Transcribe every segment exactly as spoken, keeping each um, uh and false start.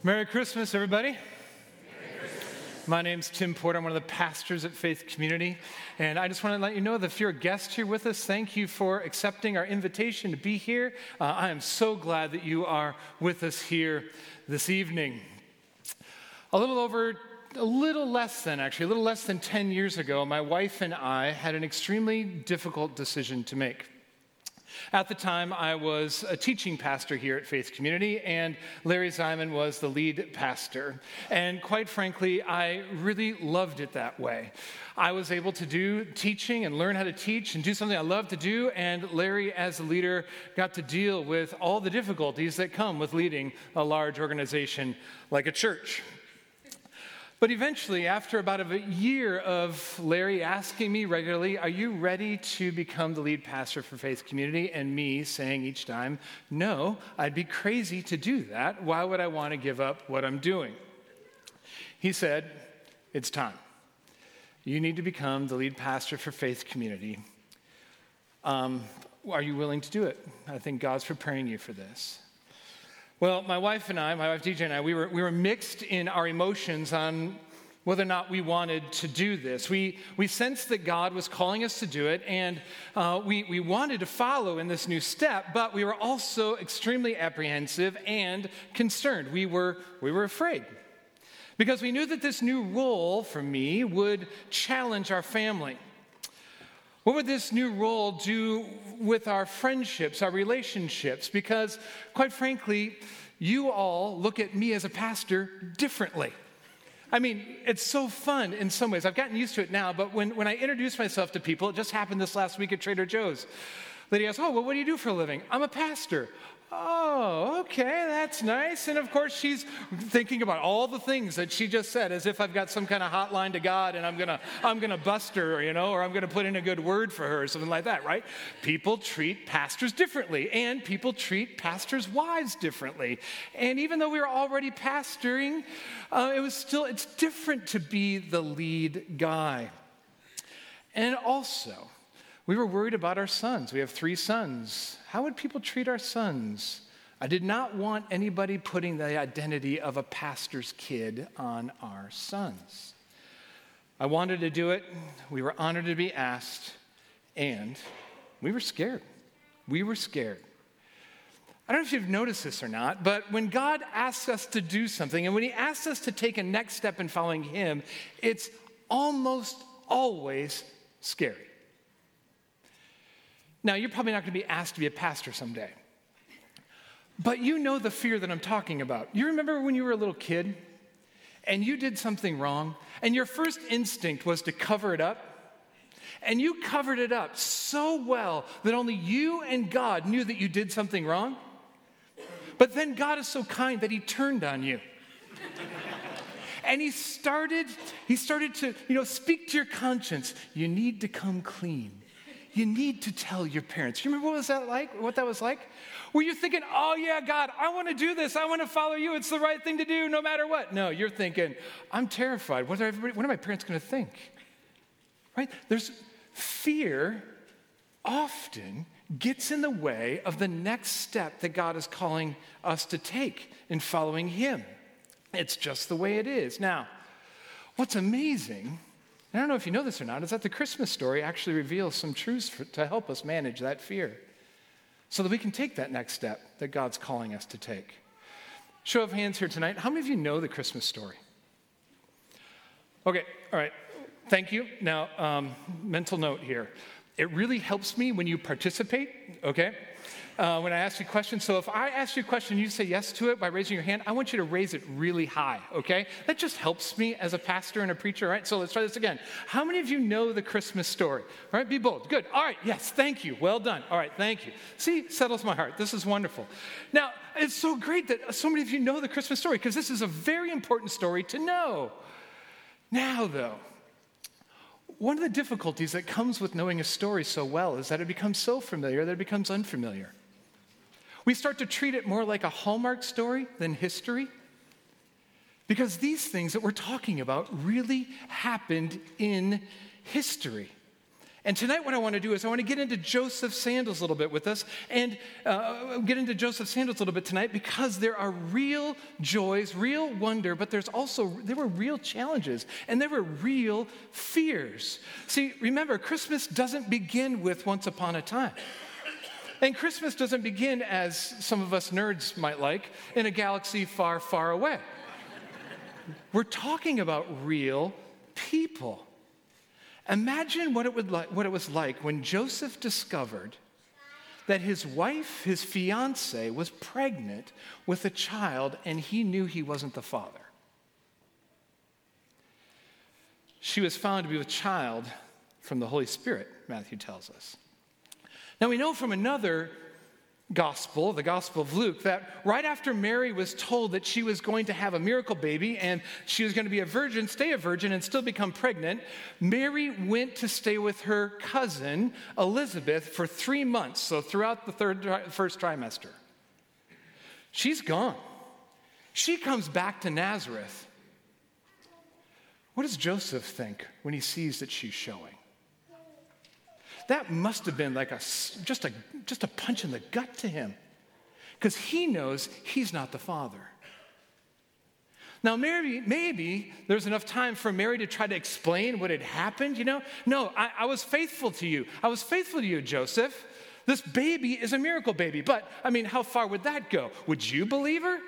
Merry Christmas, everybody. My name's Tim Porter. I'm one of the pastors at Faith Community, and I just want to let you know that if you're a guest here with us, thank you for accepting our invitation to be here. Uh, I am so glad that you are with us here this evening. A little over, a little less than actually, a little less than ten years ago, my wife and I had an extremely difficult decision to make. At the time, I was a teaching pastor here at Faith Community, and Larry Ziman was the lead pastor. And quite frankly, I really loved it that way. I was able to do teaching and learn how to teach and do something I love to do, and Larry, as a leader, got to deal with all the difficulties that come with leading a large organization like a church. But eventually, after about a year of Larry asking me regularly, are you ready to become the lead pastor for Faith Community? And me saying each time, no, I'd be crazy to do that. Why would I want to give up what I'm doing? He said, it's time. You need to become the lead pastor for Faith Community. Um, are you willing to do it? I think God's preparing you for this. Well, my wife and I, my wife D J and I, we were we were mixed in our emotions on whether or not we wanted to do this. We we sensed that God was calling us to do it, and uh, we we wanted to follow in this new step, but we were also extremely apprehensive and concerned. We were we were afraid because we knew that this new role for me would challenge our family. What would this new role do with our friendships, our relationships? Because, quite frankly, you all look at me as a pastor differently. I mean, it's so fun in some ways. I've gotten used to it now, but when, when I introduce myself to people, it just happened this last week at Trader Joe's. Lady asks, oh, well, what do you do for a living? I'm a pastor. Oh, okay, that's nice. And of course, she's thinking about all the things that she just said as if I've got some kind of hotline to God and I'm gonna I'm gonna bust her, you know, or I'm gonna put in a good word for her or something like that, right? People treat pastors differently, and people treat pastors' wives differently. And even though we were already pastoring, uh, it was still, it's different to be the lead guy. And also, we were worried about our sons. We have three sons. How would people treat our sons? I did not want anybody putting the identity of a pastor's kid on our sons. I wanted to do it. We were honored to be asked, and we were scared. We were scared. I don't know if you've noticed this or not, but when God asks us to do something, and when he asks us to take a next step in following him, it's almost always scary. Now, you're probably not going to be asked to be a pastor someday, but you know the fear that I'm talking about. You remember when you were a little kid and you did something wrong, and your first instinct was to cover it up, and you covered it up so well that only you and God knew that you did something wrong, but then God is so kind that he turned on you. And he started, he started to, you know, speak to your conscience. You need to come clean. You need to tell your parents. You remember what was that like? What that was like? Were you thinking, oh yeah, God, I want to do this. I want to follow you. It's the right thing to do no matter what. No, you're thinking, I'm terrified. What are, everybody, what are my parents going to think? Right? There's fear often gets in the way of the next step that God is calling us to take in following him. It's just the way it is. Now, what's amazing, I don't know if you know this or not, is that the Christmas story actually reveals some truths for, to help us manage that fear so that we can take that next step that God's calling us to take. Show of hands here tonight. How many of you know the Christmas story? Okay, all right. Thank you. Now, um, mental note here. It really helps me when you participate, okay? Uh, when I ask you questions. So if I ask you a question and you say yes to it by raising your hand, I want you to raise it really high, okay? That just helps me as a pastor and a preacher, all right? So let's try this again. How many of you know the Christmas story? All right, be bold. Good. All right, yes, thank you. Well done. All right, thank you. See, settles my heart. This is wonderful. Now, it's so great that so many of you know the Christmas story because this is a very important story to know. Now, though, one of the difficulties that comes with knowing a story so well is that it becomes so familiar that it becomes unfamiliar. We start to treat it more like a Hallmark story than history because these things that we're talking about really happened in history. And tonight what I want to do is I want to get into Joseph's sandals a little bit with us and uh, get into Joseph's sandals a little bit tonight because there are real joys, real wonder, but there's also, there were real challenges and there were real fears. See, remember, Christmas doesn't begin with once upon a time. And Christmas doesn't begin, as some of us nerds might like, in a galaxy far, far away. We're talking about real people. Imagine what it would like, what it was like when Joseph discovered that his wife, his fiancée, was pregnant with a child and he knew he wasn't the father. She was found to be with child from the Holy Spirit, Matthew tells us. Now we know from another gospel, the Gospel of Luke, that right after Mary was told that she was going to have a miracle baby and she was going to be a virgin, stay a virgin, and still become pregnant, Mary went to stay with her cousin, Elizabeth, for three months, so throughout the third, first trimester. She's gone. She comes back to Nazareth. What does Joseph think when he sees that she's showing? That must have been like a, just a, just a punch in the gut to him because he knows he's not the father. Now, maybe, maybe there's enough time for Mary to try to explain what had happened, you know? No, I, I was faithful to you. I was faithful to you, Joseph. This baby is a miracle baby. But, I mean, how far would that go? Would you believe her?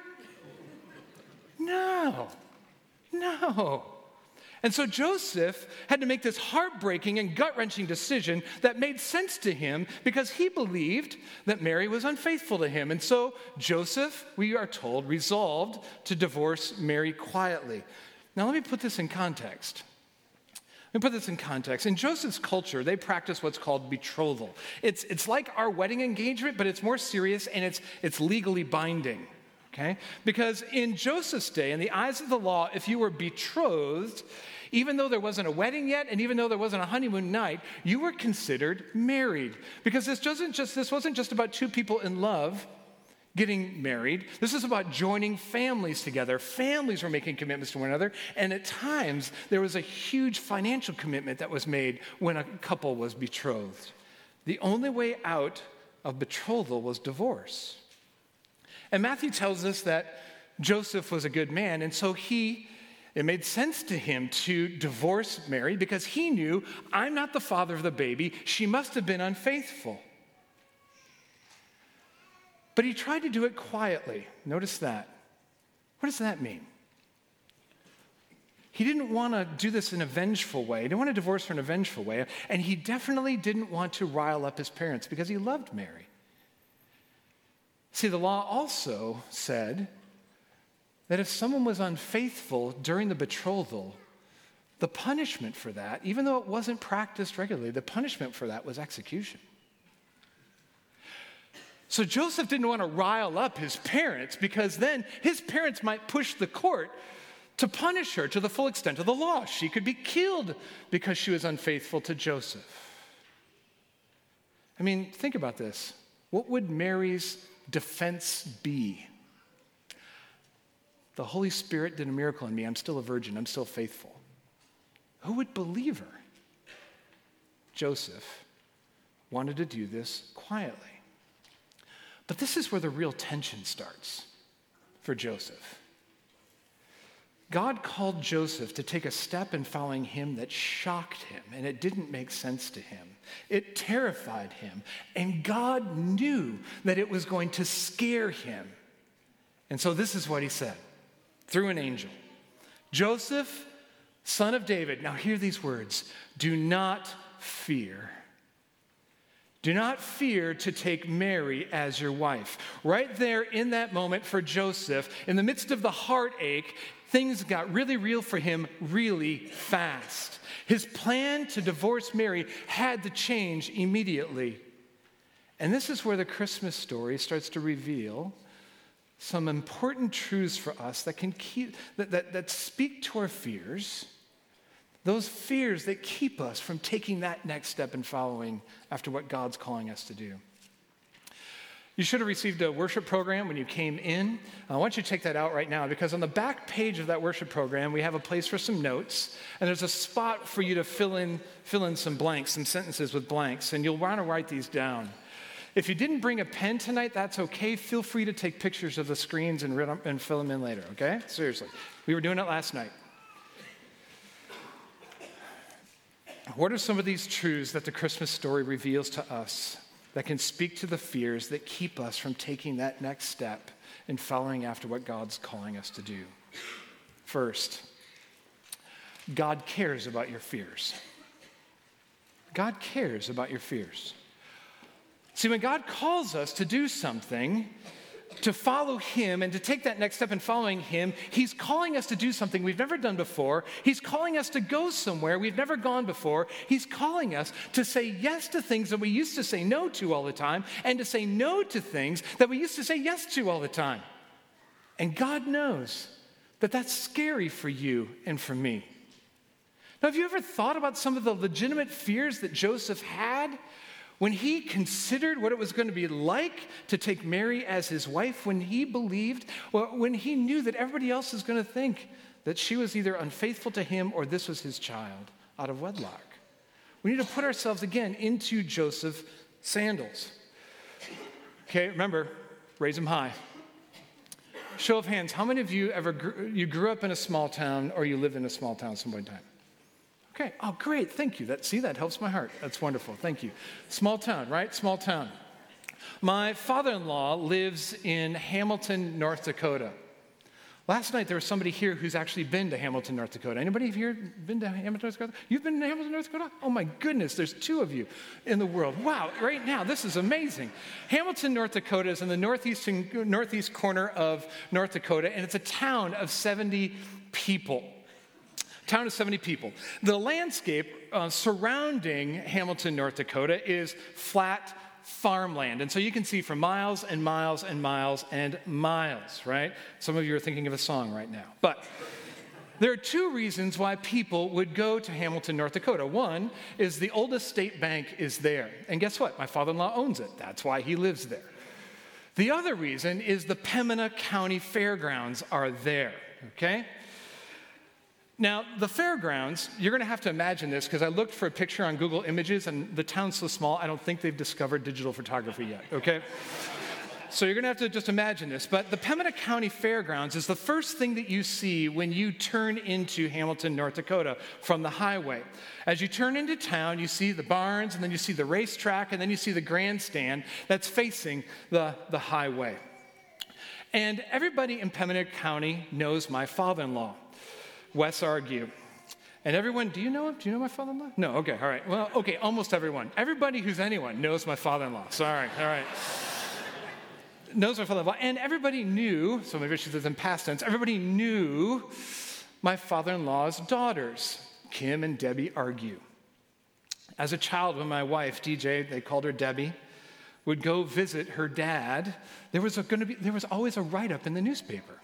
No, no. And so Joseph had to make this heartbreaking and gut-wrenching decision that made sense to him because he believed that Mary was unfaithful to him. And so Joseph, we are told, resolved to divorce Mary quietly. Now let me put this in context. Let me put this in context. In Joseph's culture, they practice what's called betrothal. It's, it's like our wedding engagement, but it's more serious and it's, it's legally binding. Okay? Because in Joseph's day, in the eyes of the law, if you were betrothed, even though there wasn't a wedding yet, and even though there wasn't a honeymoon night, you were considered married. Because this doesn't just this wasn't just about two people in love getting married. This is about joining families together. Families were making commitments to one another, and at times there was a huge financial commitment that was made when a couple was betrothed. The only way out of betrothal was divorce. And Matthew tells us that Joseph was a good man, and so he, it made sense to him to divorce Mary because he knew, I'm not the father of the baby. She must have been unfaithful. But he tried to do it quietly. Notice that. What does that mean? He didn't want to do this in a vengeful way. He didn't want to divorce her in a vengeful way, and he definitely didn't want to rile up his parents because he loved Mary. See, the law also said that if someone was unfaithful during the betrothal, the punishment for that, even though it wasn't practiced regularly, the punishment for that was execution. So Joseph didn't want to rile up his parents because then his parents might push the court to punish her to the full extent of the law. She could be killed because she was unfaithful to Joseph. I mean, think about this. What would Mary's defense be? The Holy Spirit did a miracle in me. I'm still a virgin. I'm still faithful. Who would believe her? Joseph wanted to do this quietly. But this is where the real tension starts for Joseph. God called Joseph to take a step in following him that shocked him, and it didn't make sense to him. It terrified him, and God knew that it was going to scare him. And so this is what he said through an angel. Joseph, son of David, now hear these words, do not fear. Do not fear to take Mary as your wife. Right there in that moment for Joseph, in the midst of the heartache, things got really real for him really fast. His plan to divorce Mary had to change immediately. And this is where the Christmas story starts to reveal some important truths for us that can keep that, that, that speak to our fears. Those fears that keep us from taking that next step and following after what God's calling us to do. You should have received a worship program when you came in. Uh, I want you to take that out right now because on the back page of that worship program, we have a place for some notes, and there's a spot for you to fill in, fill in some blanks, some sentences with blanks, and you'll want to write these down. If you didn't bring a pen tonight, that's okay. Feel free to take pictures of the screens and, read them, and fill them in later, okay? Seriously. We were doing it last night. What are some of these truths that the Christmas story reveals to us that can speak to the fears that keep us from taking that next step in following after what God's calling us to do? First, God cares about your fears. God cares about your fears. See, when God calls us to do something, to follow him and to take that next step in following him, he's calling us to do something we've never done before. He's calling us to go somewhere we've never gone before. He's calling us to say yes to things that we used to say no to all the time and to say no to things that we used to say yes to all the time. And God knows that that's scary for you and for me. Now, have you ever thought about some of the legitimate fears that Joseph had when he considered what it was going to be like to take Mary as his wife, when he believed, well, when he knew that everybody else is going to think that she was either unfaithful to him or this was his child out of wedlock? We need to put ourselves again into Joseph's sandals. Okay, remember, raise them high. Show of hands, how many of you ever grew, you grew up in a small town or you lived in a small town at some point in time? Okay, oh great, thank you. That, see, that helps my heart. That's wonderful, thank you. Small town, right? Small town. My father-in-law lives in Hamilton, North Dakota. Last night there was somebody here who's actually been to Hamilton, North Dakota. Anybody here been to Hamilton, North Dakota? You've been to Hamilton, North Dakota? Oh my goodness, there's two of you in the world. Wow, right now, this is amazing. Hamilton, North Dakota is in the northeastern, northeast corner of North Dakota, and it's a town of seventy people. Town of seventy people. The landscape uh, surrounding Hamilton, North Dakota is flat farmland. And so you can see for miles and miles and miles and miles, right? Some of you are thinking of a song right now. But there are two reasons why people would go to Hamilton, North Dakota. One is the oldest state bank is there. And guess what? My father-in-law owns it. That's why he lives there. The other reason is the Pembina County Fairgrounds are there, okay? Now, the fairgrounds, you're going to have to imagine this because I looked for a picture on Google Images and the town's so small, I don't think they've discovered digital photography yet, okay? So you're going to have to just imagine this. But the Pembina County Fairgrounds is the first thing that you see when you turn into Hamilton, North Dakota from the highway. As you turn into town, you see the barns, and then you see the racetrack, and then you see the grandstand that's facing the, the highway. And everybody in Pembina County knows my father-in-law, Wes Argue. And everyone, do you know him? Do you know my father-in-law? No, okay, all right. Well, okay, almost everyone. Everybody who's anyone knows my father-in-law. Sorry, all right. Knows my father-in-law. And everybody knew, so maybe she says in past tense, everybody knew my father-in-law's daughters, Kim and Debbie Argue. As a child, when my wife, D J, they called her Debbie, would go visit her dad, there was a, going to be there was always a write-up in the newspaper.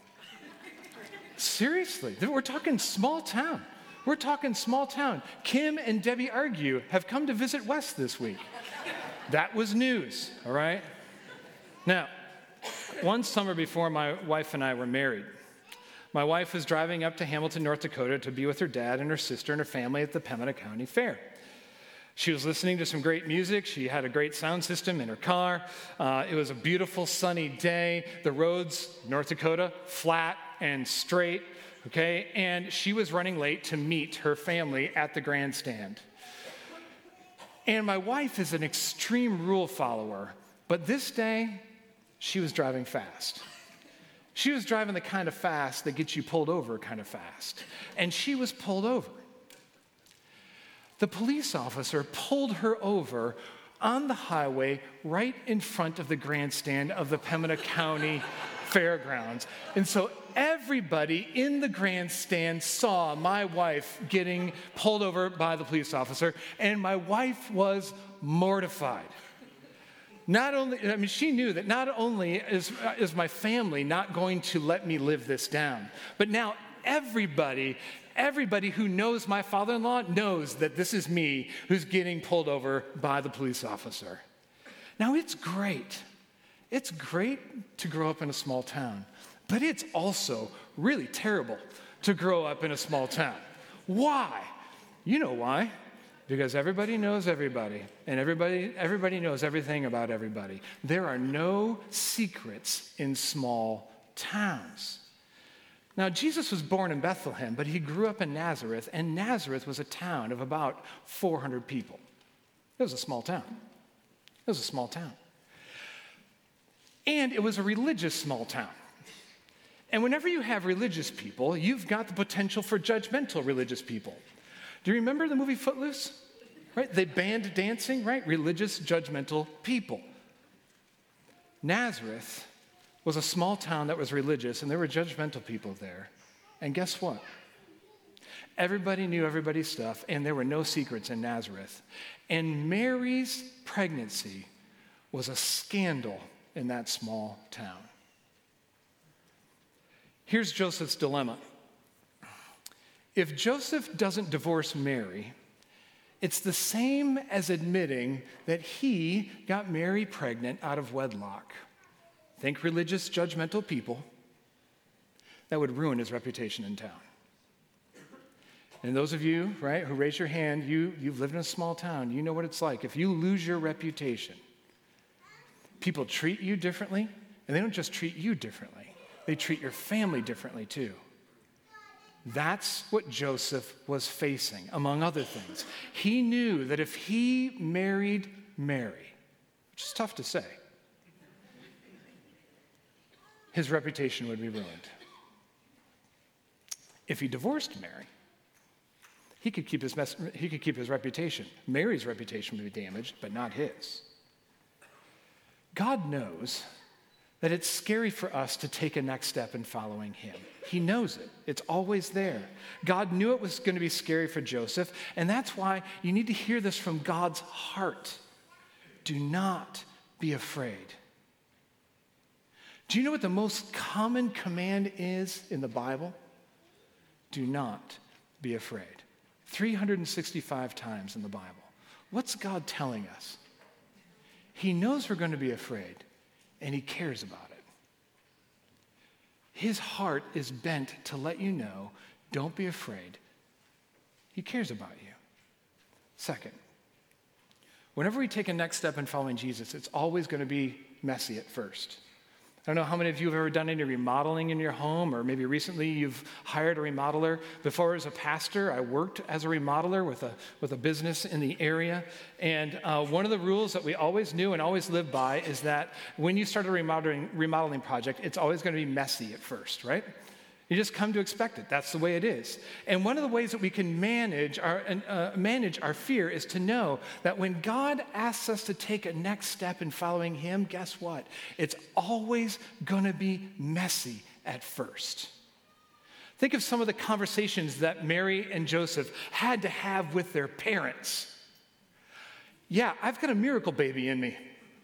Seriously, we're talking small town. We're talking small town. Kim and Debbie Argue have come to visit Wes this week. That was news, all right? Now, one summer before my wife and I were married, my wife was driving up to Hamilton, North Dakota to be with her dad and her sister and her family at the Pembina County Fair. She was listening to some great music. She had a great sound system in her car. Uh, it was a beautiful sunny day. The roads, North Dakota, flat and straight, okay? And she was running late to meet her family at the grandstand. And my wife is an extreme rule follower, but this day, she was driving fast. She was driving the kind of fast that gets you pulled over kind of fast. And she was pulled over. The police officer pulled her over on the highway right in front of the grandstand of the Pembina County Fairgrounds. And so everybody in the grandstand saw my wife getting pulled over by the police officer, and my wife was mortified. Not only, I mean, she knew that not only is, is my family not going to let me live this down, but now everybody Everybody who knows my father-in-law knows that this is me who's getting pulled over by the police officer. Now, it's great. It's great to grow up in a small town, but it's also really terrible to grow up in a small town. Why? You know why. Because everybody knows everybody, and everybody, everybody knows everything about everybody. There are no secrets in small towns. Now, Jesus was born in Bethlehem, but he grew up in Nazareth, and Nazareth was a town of about four hundred people. It was a small town. It was a small town. And it was a religious small town. And whenever you have religious people, you've got the potential for judgmental religious people. Do you remember the movie Footloose? Right? They banned dancing, right? Religious, judgmental people. Nazareth was a small town that was religious, and there were judgmental people there. And guess what? Everybody knew everybody's stuff, and there were no secrets in Nazareth. And Mary's pregnancy was a scandal in that small town. Here's Joseph's dilemma. If Joseph doesn't divorce Mary, it's the same as admitting that he got Mary pregnant out of wedlock. Think religious, judgmental people. That would ruin his reputation in town. And those of you, right, who raise your hand, you, you've lived in a small town. You know what it's like. If you lose your reputation, people treat you differently, and they don't just treat you differently. They treat your family differently too. That's what Joseph was facing, among other things. He knew that if he married Mary, which is tough to say, his reputation would be ruined. If he divorced Mary, he could keep his mes- he could keep his reputation. Mary's reputation would be damaged, but not his. God knows that it's scary for us to take a next step in following him. He knows it. It's always there. God knew it was going to be scary for Joseph, and that's why you need to hear this from God's heart. Do not be afraid. Do you know what the most common command is in the Bible? Do not be afraid. three hundred sixty-five times in the Bible. What's God telling us? He knows we're going to be afraid, and he cares about it. His heart is bent to let you know, don't be afraid. He cares about you. Second, whenever we take a next step in following Jesus, it's always going to be messy at first. I don't know how many of you have ever done any remodeling in your home, or maybe recently you've hired a remodeler. Before I was a pastor, I worked as a remodeler with a, with a business in the area. And uh, one of the rules that we always knew and always lived by is that when you start a remodeling, remodeling project, it's always going to be messy at first, right? You just come to expect it. That's the way it is. And one of the ways that we can manage our, uh, manage our fear is to know that when God asks us to take a next step in following him, guess what? It's always going to be messy at first. Think of some of the conversations that Mary and Joseph had to have with their parents. Yeah, I've got a miracle baby in me.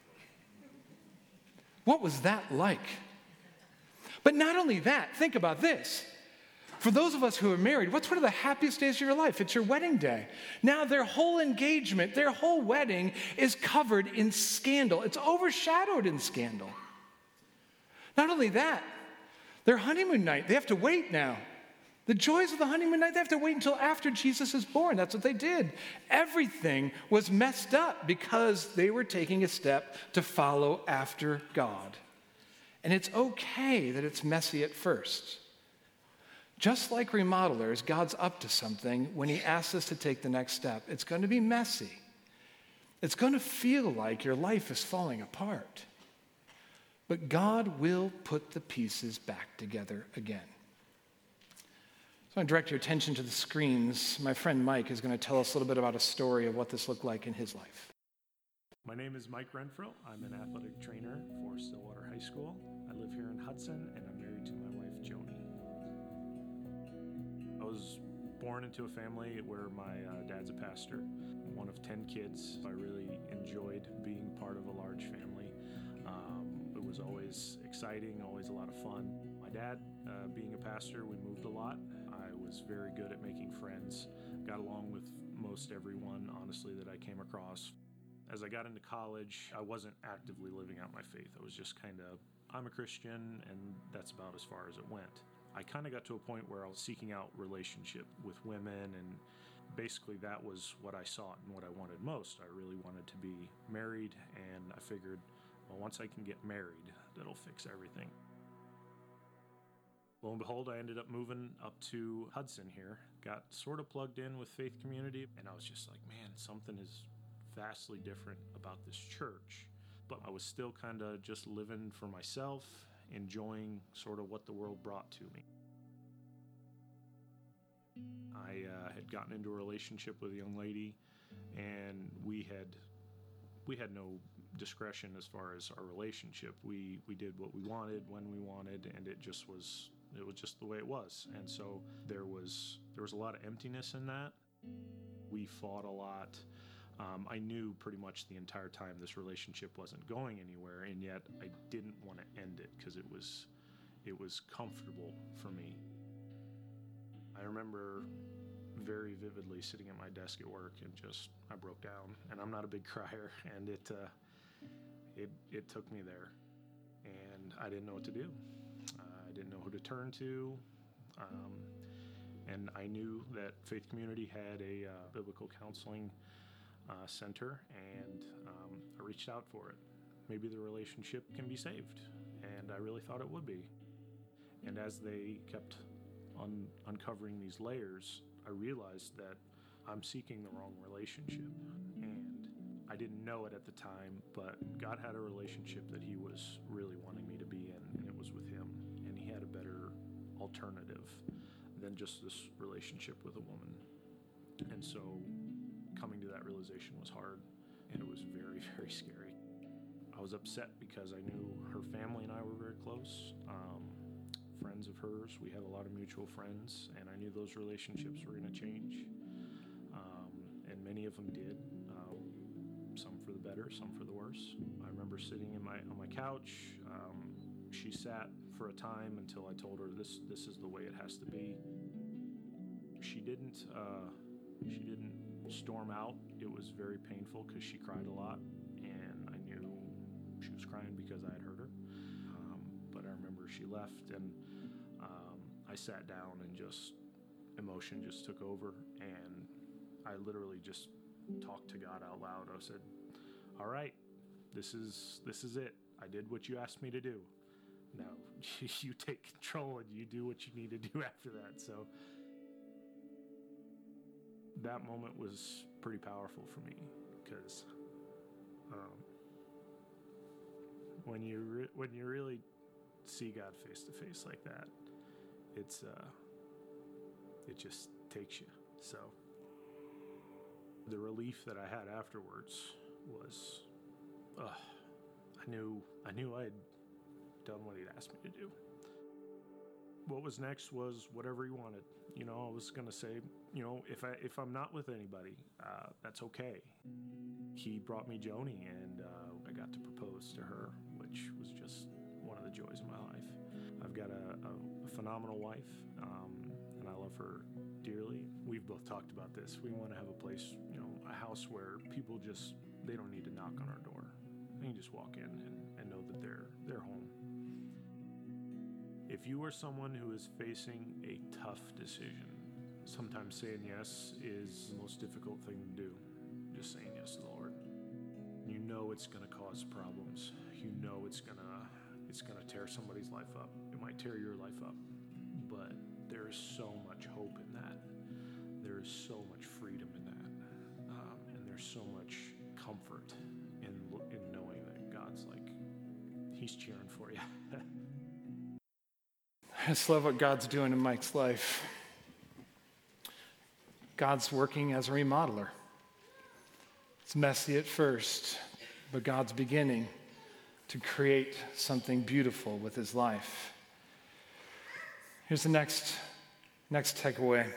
What was that like? But not only that, think about this. For those of us who are married, what's one of the happiest days of your life? It's your wedding day. Now their whole engagement, their whole wedding is covered in scandal. It's overshadowed in scandal. Not only that, their honeymoon night, they have to wait now. The joys of the honeymoon night, they have to wait until after Jesus is born. That's what they did. Everything was messed up because they were taking a step to follow after God. And it's okay that it's messy at first. Just like remodelers, God's up to something when he asks us to take the next step. It's going to be messy. It's going to feel like your life is falling apart. But God will put the pieces back together again. So I want to direct your attention to the screens. My friend Mike is going to tell us a little bit about a story of what this looked like in his life. My name is Mike Renfro. I'm an athletic trainer for Stillwater High School. I live here in Hudson, and I'm married to my wife, Joni. I was born into a family where my uh, dad's a pastor, one of ten kids. I really enjoyed being part of a large family. Um, it was always exciting, always a lot of fun. My dad, uh, being a pastor, we moved a lot. I was very good at making friends, got along with most everyone, honestly, that I came across. As I got into college, I wasn't actively living out my faith. I was just kind of, I'm a Christian, and that's about as far as it went. I kind of got to a point where I was seeking out relationship with women, and basically that was what I sought and what I wanted most. I really wanted to be married, and I figured, well, once I can get married, that'll fix everything. Lo and behold, I ended up moving up to Hudson here, got sort of plugged in with Faith Community, and I was just like, man, something is vastly different about this church. But I was still kind of just living for myself, enjoying sort of what the world brought to me. I uh, had gotten into a relationship with a young lady, and we had we had no discretion as far as our relationship. We we did what we wanted when we wanted, and it just was it was just the way it was. And so there was there was a lot of emptiness in that. We fought a lot. Um, I knew pretty much the entire time this relationship wasn't going anywhere, and yet I didn't want to end it because it was it was comfortable for me. I remember very vividly sitting at my desk at work and just I broke down. And I'm not a big crier, and it uh, it it took me there, and I didn't know what to do. Uh, I didn't know who to turn to. Um, and I knew that Faith Community had a uh, biblical counseling Uh, center, and um, I reached out for it. Maybe the relationship can be saved, and I really thought it would be. And as they kept un- uncovering these layers, I realized that I'm seeking the wrong relationship, and I didn't know it at the time, but God had a relationship that He was really wanting me to be in, and it was with Him, and He had a better alternative than just this relationship with a woman. And so coming to that realization was hard, and it was very, very scary. I was upset because I knew her family and I were very close. Um, friends of hers, we had a lot of mutual friends, and I knew those relationships were going to change. Um, and many of them did, uh, some for the better, some for the worse. I remember sitting in my on my couch. Um, she sat for a time until I told her this this is the way it has to be. She didn't. Uh, she didn't. storm out. It was very painful because she cried a lot, and I knew she was crying because I had hurt her. Um, but I remember she left, and um, I sat down, and just emotion just took over, and I literally just talked to God out loud. I said, "All right, this is this is it. I did what you asked me to do. Now you take control and you do what you need to do after that." So that moment was pretty powerful for me, because um, when you re- when you really see God face to face like that, it's uh, it just takes you. So the relief that I had afterwards was, uh, I knew I knew I had done what He'd asked me to do. What was next was whatever He wanted. You know, I was going to say, you know, if, I, if I'm not with anybody, uh, that's okay. He brought me Joni, and uh, I got to propose to her, which was just one of the joys of my life. I've got a, a, a phenomenal wife, um, and I love her dearly. We've both talked about this. We want to have a place, you know, a house where people just, they don't need to knock on our door. They can just walk in and, and know that they're they're home. If you are someone who is facing a tough decision, sometimes saying yes is the most difficult thing to do. Just saying yes to the Lord. You know it's going to cause problems. You know it's going to it's going to tear somebody's life up. It might tear your life up. But there is so much hope in that. There is so much freedom in that. Um, and there's so much comfort in in knowing that God's like, He's cheering for you. I just love what God's doing in Mike's life. God's working as a remodeler. It's messy at first, but God's beginning to create something beautiful with his life. Here's the next, next takeaway.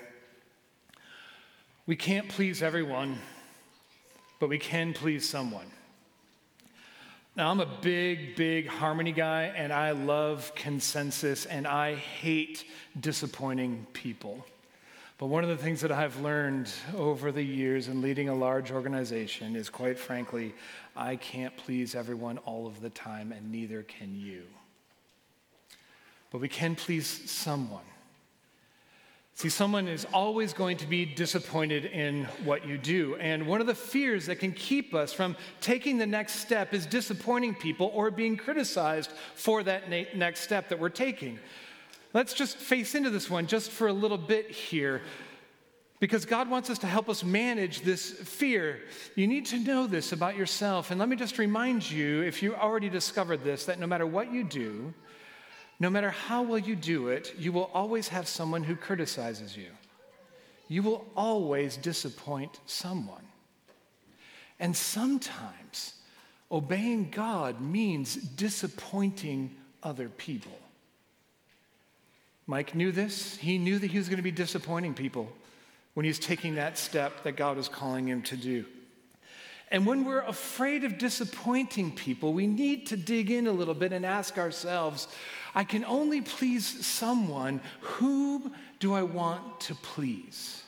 We can't please everyone, but we can please someone. Now, I'm a big, big harmony guy, and I love consensus, and I hate disappointing people. But one of the things that I've learned over the years in leading a large organization is, quite frankly, I can't please everyone all of the time, and neither can you. But we can please someone. See, someone is always going to be disappointed in what you do. And one of the fears that can keep us from taking the next step is disappointing people or being criticized for that na- next step that we're taking. Let's just face into this one just for a little bit here, because God wants us to help us manage this fear. You need to know this about yourself. And let me just remind you, if you already discovered this, that no matter what you do, no matter how well you do it, you will always have someone who criticizes you. You will always disappoint someone. And sometimes obeying God means disappointing other people. Mike knew this. He knew that he was going to be disappointing people when he was taking that step that God was calling him to do. And when we're afraid of disappointing people, we need to dig in a little bit and ask ourselves, I can only please someone. Whom do I want to please?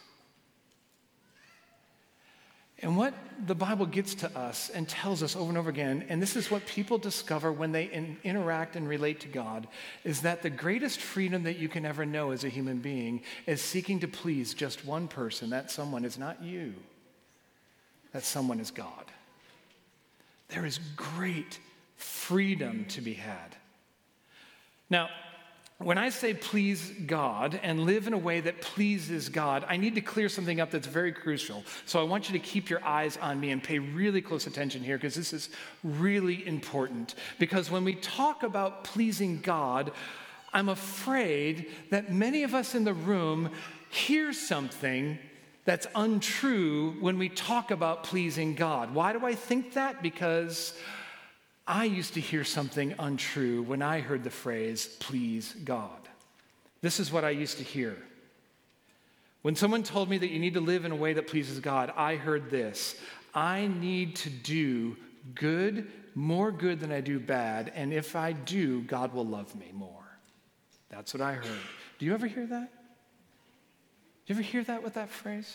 And what the Bible gets to us and tells us over and over again, and this is what people discover when they in, interact and relate to God, is that the greatest freedom that you can ever know as a human being is seeking to please just one person. That someone is not you. That someone is God. There is great freedom to be had. Now, when I say please God and live in a way that pleases God, I need to clear something up that's very crucial. So I want you to keep your eyes on me and pay really close attention here, because this is really important. Because when we talk about pleasing God, I'm afraid that many of us in the room hear something that's untrue when we talk about pleasing God. Why do I think that? Because I used to hear something untrue when I heard the phrase, please God. This is what I used to hear. When someone told me that you need to live in a way that pleases God, I heard this: I need to do good, more good than I do bad, and if I do, God will love me more. That's what I heard. Do you ever hear that? Do you ever hear that with that phrase?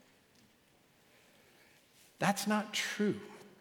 That's not true.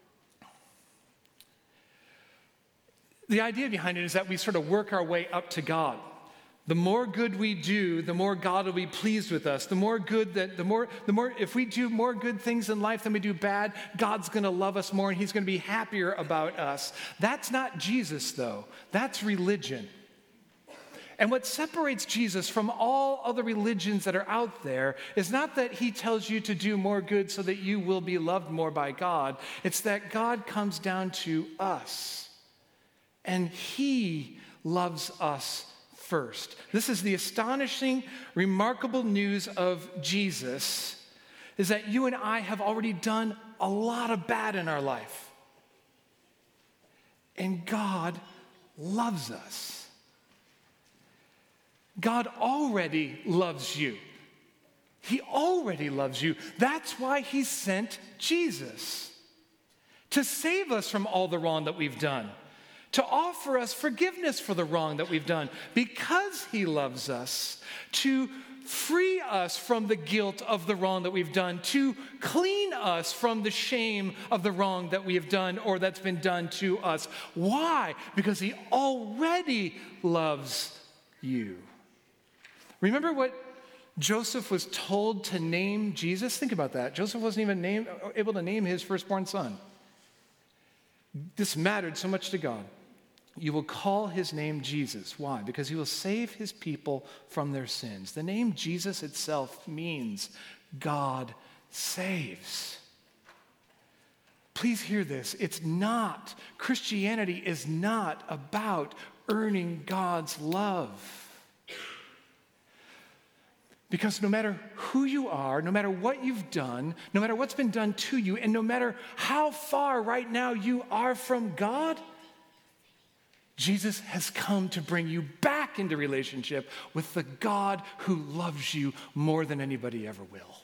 The idea behind it is that we sort of work our way up to God. The more good we do, the more God will be pleased with us. The more good that, the more, the more, if we do more good things in life than we do bad, God's going to love us more and he's going to be happier about us. That's not Jesus, though. That's religion. And what separates Jesus from all other religions that are out there is not that he tells you to do more good so that you will be loved more by God. It's that God comes down to us. And he loves us first. This is the astonishing, remarkable news of Jesus, is that you and I have already done a lot of bad in our life. And God loves us. God already loves you. He already loves you. That's why he sent Jesus, to save us from all the wrong that we've done, to offer us forgiveness for the wrong that we've done, because he loves us, to free us from the guilt of the wrong that we've done, to clean us from the shame of the wrong that we have done or that's been done to us. Why? Because he already loves you. Remember what Joseph was told to name Jesus? Think about that. Joseph wasn't even name, able to name his firstborn son. This mattered so much to God. You will call his name Jesus. Why? Because he will save his people from their sins. The name Jesus itself means God saves. Please hear this. It's not, Christianity is not about earning God's love. Because no matter who you are, no matter what you've done, no matter what's been done to you, and no matter how far right now you are from God, Jesus has come to bring you back into relationship with the God who loves you more than anybody ever will.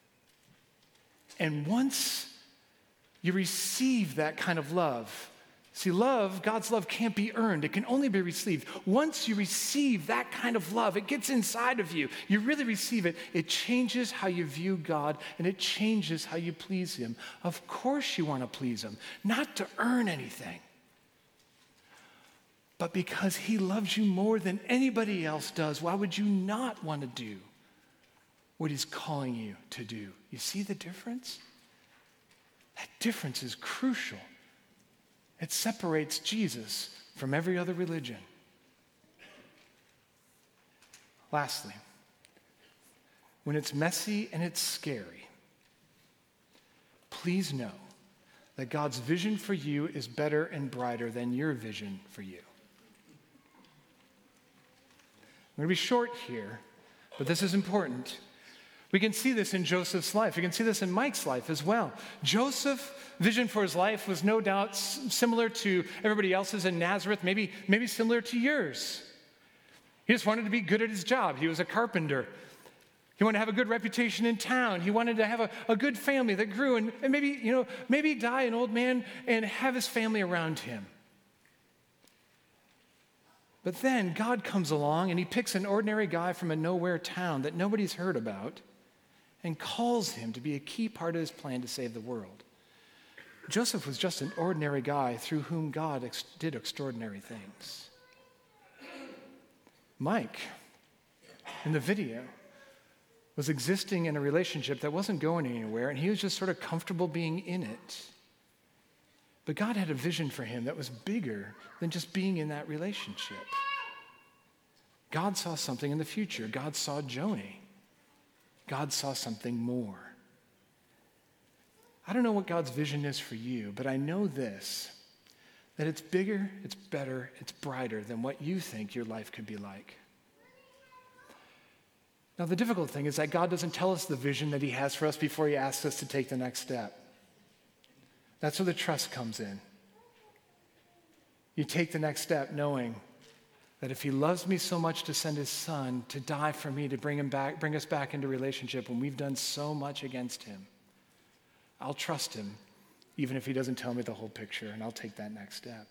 And once you receive that kind of love, See, love, God's love can't be earned. It can only be received. Once you receive that kind of love, it gets inside of you. You really receive it. It changes how you view God, and it changes how you please him. Of course you want to please him, not to earn anything, but because he loves you more than anybody else does. Why would you not want to do what he's calling you to do? You see the difference? That difference is crucial. It separates Jesus from every other religion. Lastly, when it's messy and it's scary, please know that God's vision for you is better and brighter than your vision for you. I'm going to be short here, but this is important. We can see this in Joseph's life. We can see this in Mike's life as well. Joseph's vision for his life was no doubt similar to everybody else's in Nazareth, maybe, maybe similar to yours. He just wanted to be good at his job. He was a carpenter. He wanted to have a good reputation in town. He wanted to have a, a good family that grew and, and maybe, you know, maybe die an old man and have his family around him. But then God comes along and he picks an ordinary guy from a nowhere town that nobody's heard about and calls him to be a key part of his plan to save the world. Joseph was just an ordinary guy through whom God ex- did extraordinary things. Mike, in the video, was existing in a relationship that wasn't going anywhere, and he was just sort of comfortable being in it. But God had a vision for him that was bigger than just being in that relationship. God saw something in the future. God saw Joni. God saw something more. I don't know what God's vision is for you, but I know this, that it's bigger, it's better, it's brighter than what you think your life could be like. Now, the difficult thing is that God doesn't tell us the vision that he has for us before he asks us to take the next step. That's where the trust comes in. You take the next step knowing that if he loves me so much to send his son to die for me, to bring him back, bring us back into relationship when we've done so much against him, I'll trust him even if he doesn't tell me the whole picture, and I'll take that next step.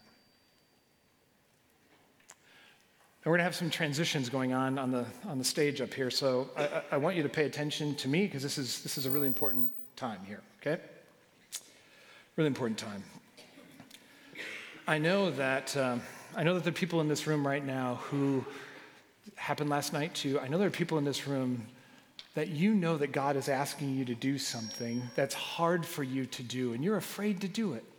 And we're going to have some transitions going on on the, on the stage up here, so I, I want you to pay attention to me because this is, this is a really important time here, okay? Really important time. I know that um, I know that there are people in this room right now who happened last night too. I know there are people in this room that you know that God is asking you to do something that's hard for you to do, and you're afraid to do it.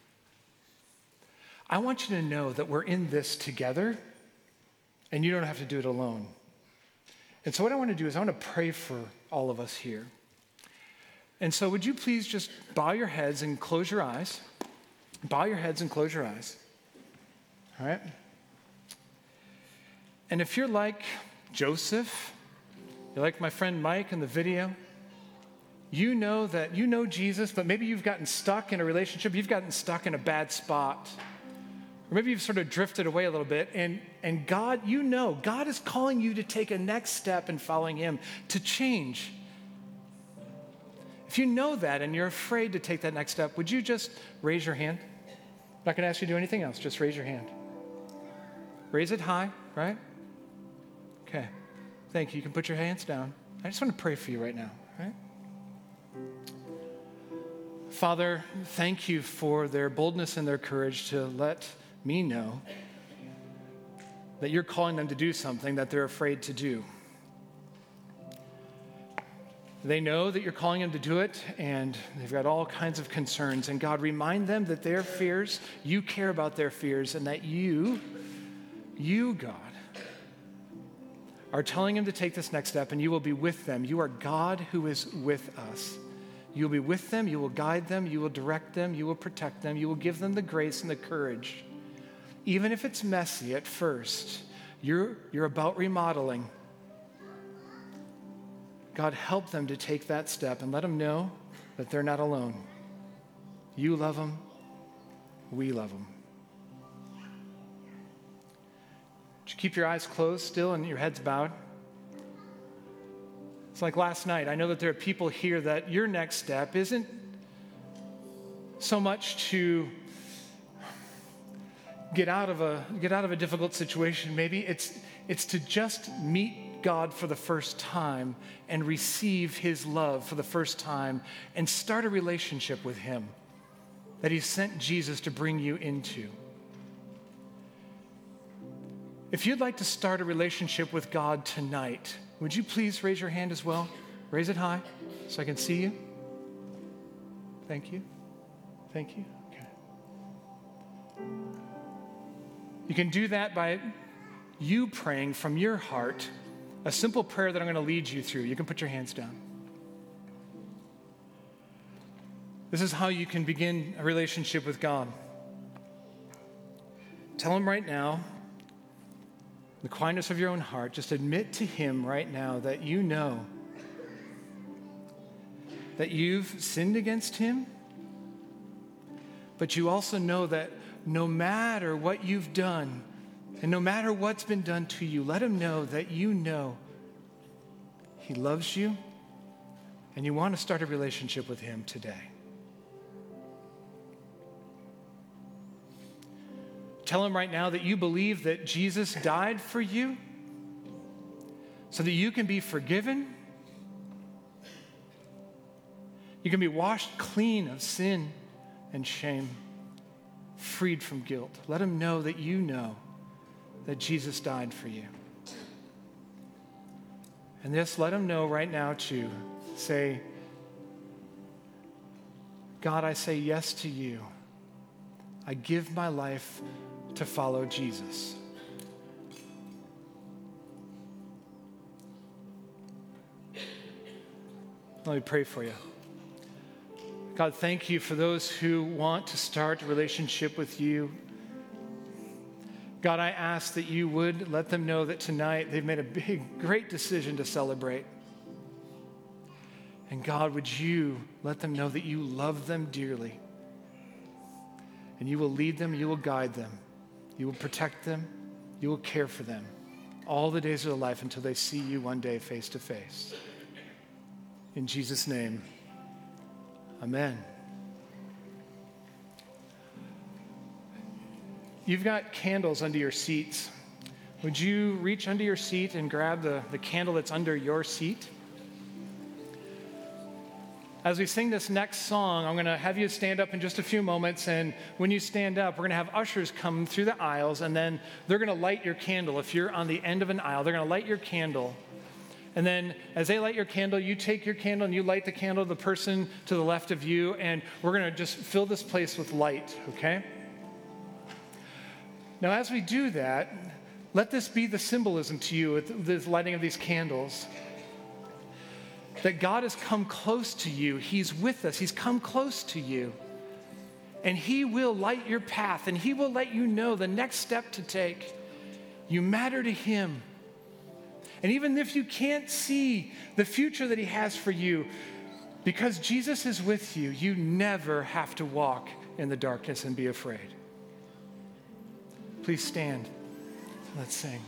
I want you to know that we're in this together, and you don't have to do it alone. And so what I want to do is I want to pray for all of us here. And so would you please just bow your heads and close your eyes? Bow your heads and close your eyes. All right? And if you're like Joseph, you're like my friend Mike in the video, you know that you know Jesus, but maybe you've gotten stuck in a relationship, you've gotten stuck in a bad spot. Or maybe you've sort of drifted away a little bit, and, and God, you know, God is calling you to take a next step in following him, to change. If you know that and you're afraid to take that next step, would you just raise your hand? I'm not going to ask you to do anything else. Just raise your hand. Raise it high, right? Okay. Thank you. You can put your hands down. I just want to pray for you right now, right? Father, thank you for their boldness and their courage to let me know that you're calling them to do something that they're afraid to do. They know that you're calling them to do it, and they've got all kinds of concerns. And God, remind them that their fears, you care about their fears, and that you, you, God, are telling them to take this next step, and you will be with them. You are God who is with us. You will be with them, you will guide them, you will direct them, you will protect them, you will give them the grace and the courage. Even if it's messy at first, you're, you're about remodeling. God, help them to take that step and let them know that they're not alone. You love them. We love them. Would you keep your eyes closed still and your heads bowed? It's like last night. I know that there are people here that your next step isn't so much to get out of a get out of a difficult situation. Maybe it's it's to just meet God for the first time and receive his love for the first time and start a relationship with him that he sent Jesus to bring you into. If you'd like to start a relationship with God tonight, would you please raise your hand as well? Raise it high so I can see you. Thank you. Thank you. Okay. You can do that by you praying from your heart a simple prayer that I'm going to lead you through. You can put your hands down. This is how you can begin a relationship with God. Tell him right now, in the quietness of your own heart, just admit to him right now that you know that you've sinned against him, but you also know that no matter what you've done, and no matter what's been done to you, let him know that you know he loves you and you want to start a relationship with him today. Tell him right now that you believe that Jesus died for you so that you can be forgiven. You can be washed clean of sin and shame, freed from guilt. Let him know that you know that Jesus died for you. And this, let him know right now too. Say, God, I say yes to you. I give my life to follow Jesus. Let me pray for you. God, thank you for those who want to start a relationship with you. God, I ask that you would let them know that tonight they've made a big, great decision to celebrate. And God, would you let them know that you love them dearly. And you will lead them, you will guide them, you will protect them, you will care for them all the days of their life until they see you one day face to face. In Jesus' name, amen. You've got candles under your seats. Would you reach under your seat and grab the, the candle that's under your seat? As we sing this next song, I'm going to have you stand up in just a few moments, and when you stand up, we're going to have ushers come through the aisles, and then they're going to light your candle. If you're on the end of an aisle, they're going to light your candle. And then as they light your candle, you take your candle and you light the candle of the person to the left of you, and we're going to just fill this place with light, okay? Now, as we do that, let this be the symbolism to you with the lighting of these candles, that God has come close to you. He's with us. He's come close to you. And he will light your path, and he will let you know the next step to take. You matter to him. And even if you can't see the future that he has for you, because Jesus is with you, you never have to walk in the darkness and be afraid. Please stand. Let's sing.